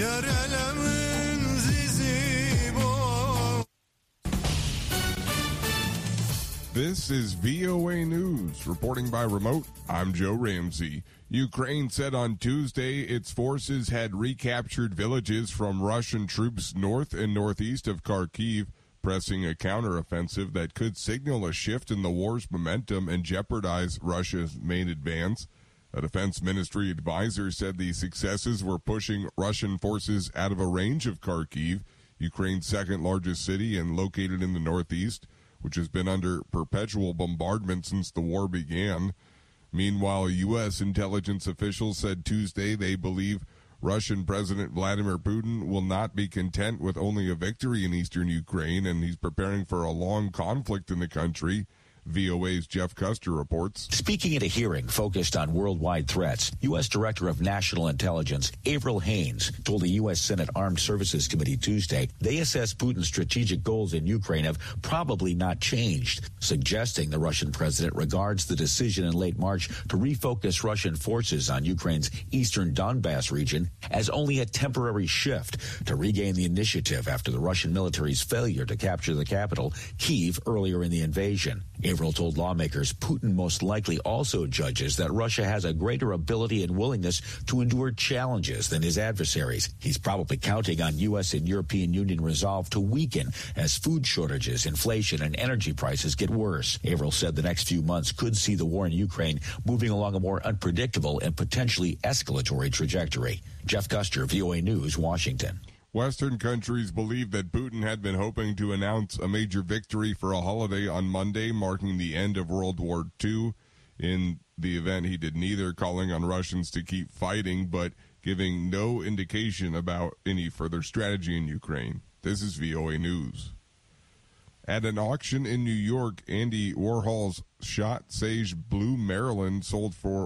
This is VOA News. Reporting by remote, I'm Joe Ramsey. Ukraine said on Tuesday its forces had recaptured villages from Russian troops north and northeast of Kharkiv, pressing a counteroffensive that could signal a shift in the war's momentum and jeopardize Russia's main advance. A defense ministry advisor said the successes were pushing Russian forces out of a range of Kharkiv, Ukraine's second largest city and located in the northeast, which has been under perpetual bombardment since the war began. Meanwhile, U.S. intelligence officials said Tuesday they believe Russian President Vladimir Putin will not be content with only a victory in eastern Ukraine, and he's preparing for a long conflict in the country. VOA's Jeff Custer reports. Speaking at a hearing focused on worldwide threats, U.S. Director of National Intelligence Avril Haines told the U.S. Senate Armed Services Committee Tuesday they assess Putin's strategic goals in Ukraine have probably not changed, suggesting the Russian president regards the decision in late March to refocus Russian forces on Ukraine's eastern Donbass region as only a temporary shift to regain the initiative after the Russian military's failure to capture the capital, Kyiv, earlier in the invasion. Avril told lawmakers Putin most likely also judges that Russia has a greater ability and willingness to endure challenges than his adversaries. He's probably counting on U.S. and European Union resolve to weaken as food shortages, inflation, and energy prices get worse. Avril said the next few months could see the war in Ukraine moving along a more unpredictable and potentially escalatory trajectory. Jeff Custer, VOA News, Washington. Western countries believe that Putin had been hoping to announce a major victory for a holiday on Monday, marking the end of World War II. In the event, he did neither, calling on Russians to keep fighting, but giving no indication about any further strategy in Ukraine. This is VOA News. At an auction in New York, Andy Warhol's Shot Sage Blue Marilyn sold for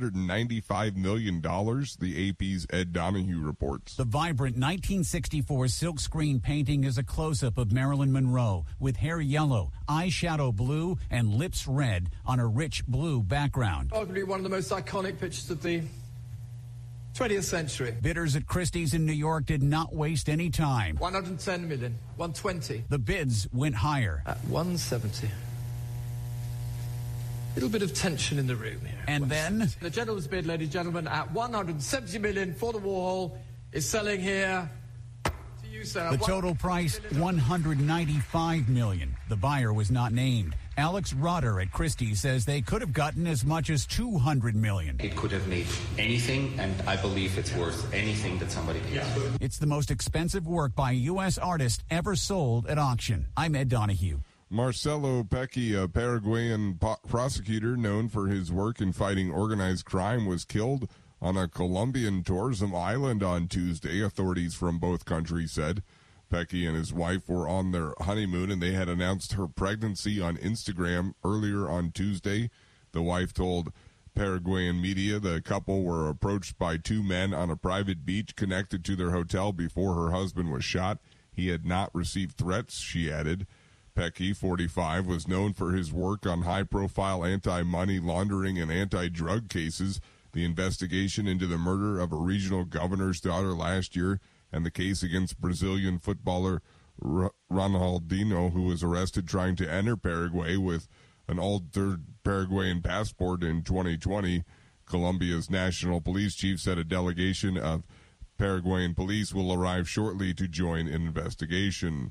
$195 million, the AP's Ed Donahue reports. The vibrant 1964 silkscreen painting is a close-up of Marilyn Monroe with hair yellow, eyeshadow blue, and lips red on a rich blue background. Arguably one of the most iconic pictures of the 20th century. Bidders at Christie's in New York did not waste any time. 110 million, 120. The bids went higher. At 170. Little bit of tension in the room here. And then the gentleman's bid, ladies and gentlemen, at 170 million for the Warhol is selling here to you, sir. The total price, $195 million. The buyer was not named. Alex Rodder at Christie's says they could have gotten as much as $200 million. It could have made anything, and I believe it's worth anything that somebody pays. It's the most expensive work by a U.S. artist ever sold at auction. I'm Ed Donahue. Marcelo Pecchi, a Paraguayan prosecutor known for his work in fighting organized crime, was killed on a Colombian tourism island on Tuesday, authorities from both countries said. Pecchi and his wife were on their honeymoon, and they had announced her pregnancy on Instagram earlier on Tuesday. The wife told Paraguayan media the couple were approached by two men on a private beach connected to their hotel before her husband was shot. He had not received threats, she added. Pecchi, 45, was known for his work on high-profile anti-money laundering and anti-drug cases. The investigation into the murder of a regional governor's daughter last year and the case against Brazilian footballer Ronaldinho, who was arrested trying to enter Paraguay with an altered Paraguayan passport in 2020. Colombia's national police chief said a delegation of Paraguayan police will arrive shortly to join an investigation.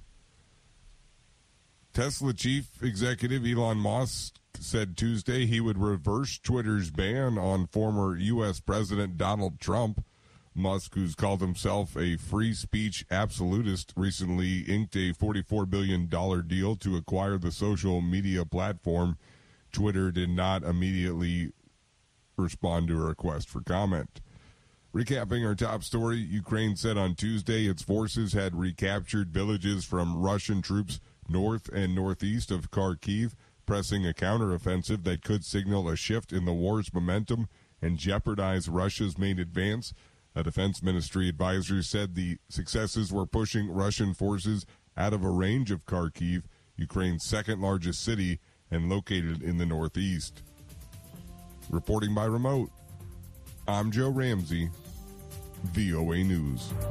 Tesla chief executive Elon Musk said Tuesday he would reverse Twitter's ban on former U.S. President Donald Trump. Musk, who's called himself a free speech absolutist, recently inked a $44 billion deal to acquire the social media platform. Twitter did not immediately respond to a request for comment. Recapping our top story, Ukraine said on Tuesday its forces had recaptured villages from Russian troops north and northeast of Kharkiv, pressing a counteroffensive that could signal a shift in the war's momentum and jeopardize Russia's main advance. A defense ministry advisor said the successes were pushing Russian forces out of a range of Kharkiv, Ukraine's second largest city and located in the northeast. Reporting by remote, I'm Joe Ramsey, VOA News.